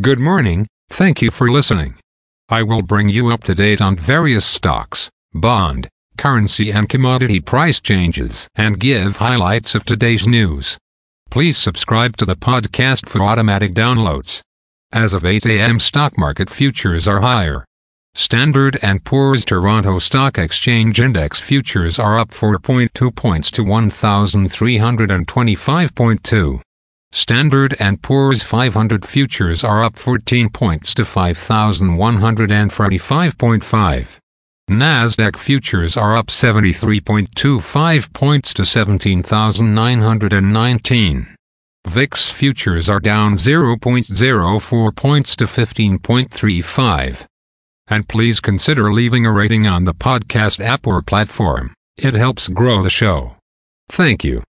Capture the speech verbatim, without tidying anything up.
Good morning, thank you for listening. I will bring you up to date on various stocks, bond, currency and commodity price changes and give highlights of today's news. Please subscribe to the podcast for automatic downloads. As of eight a m stock market futures are higher. Standard and Poor's Toronto Stock Exchange Index futures are up four point two points to one thousand three hundred twenty-five point two. Standard and Poor's five hundred futures are up fourteen points to five thousand one hundred forty-five point five. Nasdaq futures are up seventy-three point two five points to seventeen thousand nine hundred nineteen. V I X futures are down zero point zero four points to fifteen point three five. And please consider leaving a rating on the podcast app or platform. It helps grow the show. Thank you.